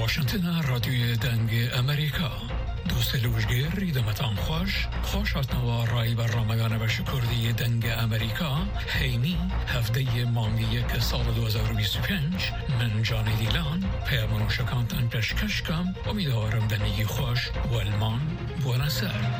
واشنطن رادیوی دنگ امریکا دوست لوژگیر ایدمتان خوش هاتنوا رای برنامه‌گان بش کردی دنگ امریکا هیمی هفته مانگی که سال 2025 من جانی دیلان پیامون شکانتن پیشکش کم امیدوارم دنگی خوش و المان بونسر.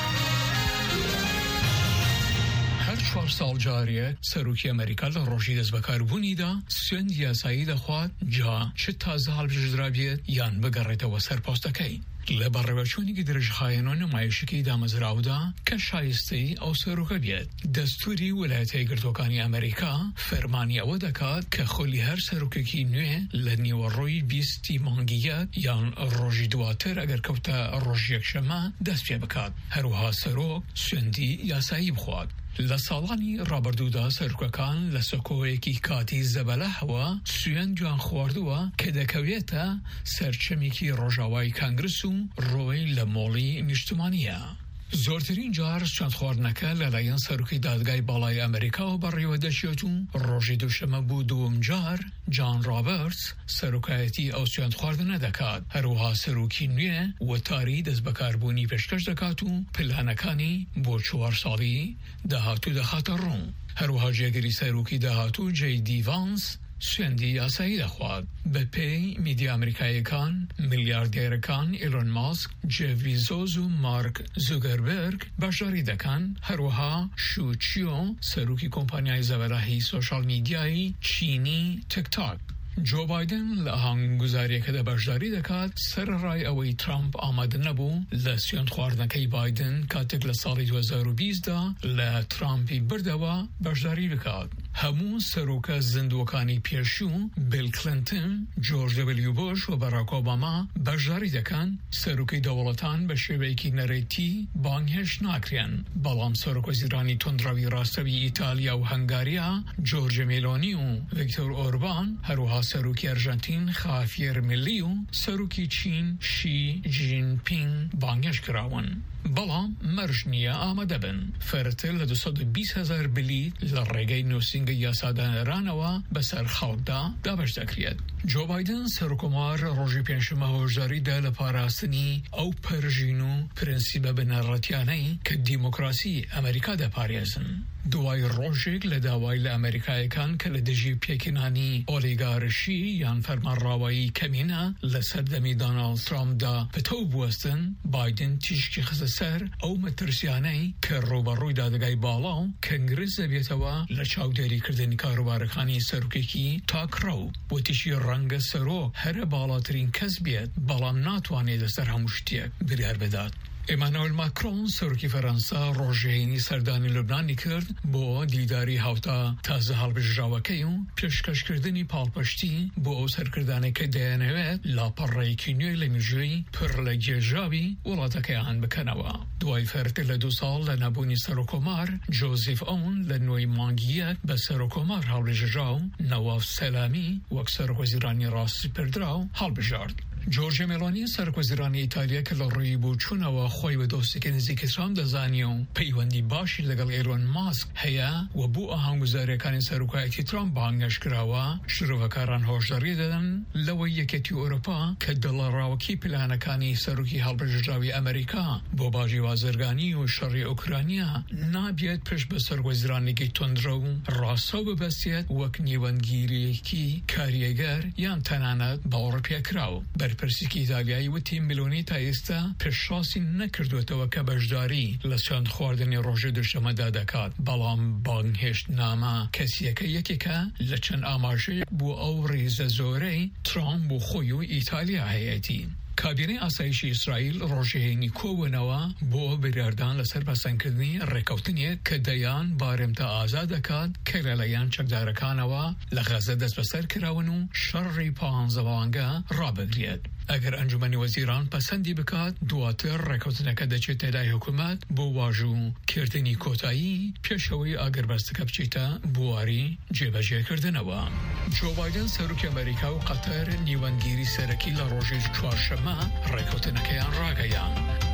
هر 4 سال جاریه سروکی امریکا لروشی دست بکاربونی دا سند یاسایی دا خواد جا چه تازه حال بجدرابیت یان بگرد و سرپاستکی لبرابچونی که درج خاینو نمایشی که دامزراو دا که شایسته او سروکه بیت دستوری ولایت گرتوکانی امریکا فرمانی او دکات که خلی هر سروکه کی نوه لنیو روی 20 مانگیت یان روژی دواتر اگر کوتا روژی یکشما دست پی بکات هروها سروک سندی یاسایی بخواد لسالانی رابردودا سرککان لسکوی کی کاتی زباله هوا سوین جان خواردوا که دکویتا سرچمی کی روجاوای کانگرسو روی لمولی نیشتمانیه. زورترین جار چند خواردنکه للاین سروکی دادگاه بالای امریکا و بریو دشیتون روژی دوشمه بودوم جار جان رابرتس سروکایتی او چند خواردنه دکات هروها سروکی نویه و تاری دست بکاربونی پیشکش دکاتو پلانکانی بو 4 سالی دهاتو دخات رون هروها جگری سروکی دهاتو جی دی وانس سندی یاسایی دخواد به پی میدیا امریکایی کان میلیاردیرکان ایلون ماسک جف بیزوس و مارک زوکربرگ باشداری دکن هروها شوچیو سروکی کمپانیای زبراهی سوشال میدیایی چینی تیک تاک جو بایدن لهنگ گزاری که باشداری دکات سر رای اوی ترامپ آمده نبو لسیان خواردنکی بایدن کاتک لسالی 2020 دا لترامپی بردوا باشداری بکات همون سروک زندوکانی پیشو بیل کلینتون، جورج دبلیو بوش و باراک اوباما باشداری دکن سروکی دولتان به شیوهی نریتی بانگهش ناکرین بلام سروک وزیرانی تندروی راستوی ایتالیا و هنگاریا جورج میلونی و ویکتور اوربان هروها سروکی ارژانتین خافیر ملیو سروکی چین شی جین پینگ بانگش کراون بلام مرجنیه آمده بن فرتل 220,000 بلیت لرگی نوسینگ یاسادان ایرانوا بسر خلق دا بش دکرید. جو بایدن سرکمار روژی پنجشنبه هشداری ده لپاراستنی او پرژینو پرنسیب بنراتیانی که دیموکراسی امریکا ده پاریزن. دوای روژیک لداوای لامریکای کان که لدجی پیکنانی اولیگارشی یان فرمان راوایی کمینه لسردمی دونالد ترامپ دا پتو بوستن بایدن تیشکی خسسر او مترسیانی که روبروی دادگای بالا کنگرس بیتوا لچاوداری کردنی کاروبارخانی سروکی تاک رو و تیشی رنگ سرو هر بالاترین کس بیت بالام ناتوانی دستر هموشتیک بریار بداد. ایمانوئل ماکرون سروکی فرانسا روژهینی سردانی لبنانی کرد با دیداری هاوتا تازه حال بجراوکیو پیشکش کردنی پالپشتی با او سرکردانی که دینوید لاپرهای کنیوی لمیجوی پر لگیجاوی ولاتا آن بکنوا. دوای فرد ل2 سال لنبونی سروکمار جوزیف اون لنوی مانگیت به سروکمار حال بجراو نواف سلامی وک سروکوزیرانی راستی پردراو حال بجارد. جورج میلونی سرکوزیرانی ایتالیا که لروی بوچون و خوی و دوستی که نزدیک ترامپ دزانیو پیوندی باشی لگل ایلون ماسک هیا و بو آهنگزاری کانی سرکایتی ترامپ بانگش کراوا شروع کاران هشداری دادن لوی یکیتی اروپا که دلاراوکی پلانکانی سرکی هالبرجراوی امریکا بو باجی وازرگانی و شری اوکراینیا نابید پیش به سرکوزیرانی که تندرو راسو ببستید وک نیوانگیری کی کاریگر یان تنانت با اروپیا کراو پرسیکی ایتالیایی و تیم میلونی تایستا پرشاسی نکردوتو که بجداری لسند خواردنی روژه دوشمه دادکات بلام بانگهشت نامه کسیه که یکی که لچن آماجه بو او ریز زوره ترامپ بو خویو ایتالیا هیتی. کابینه آسایشی اسرائیل روژهینی کوونوا بو بریاردان لسر بسنکردنی رکوتنی که دیان بارمتا آزاد کاد که لیان چکدارکانوا لغزه دست بسر کراونو شری پانزوانگا را بگرید. اگر انجمن وزیران پسندی بکات دواتر رکوتنک دچه تدای حکومت بو واجو کردنی کوتایی پیشوی اگر بستکب چیتا بواری جبجه کردنوا. جو بایدن سروک امریکا و قطر نیوانگیری سرکی لروژه چوارشمه رکوتنکیان راگیان.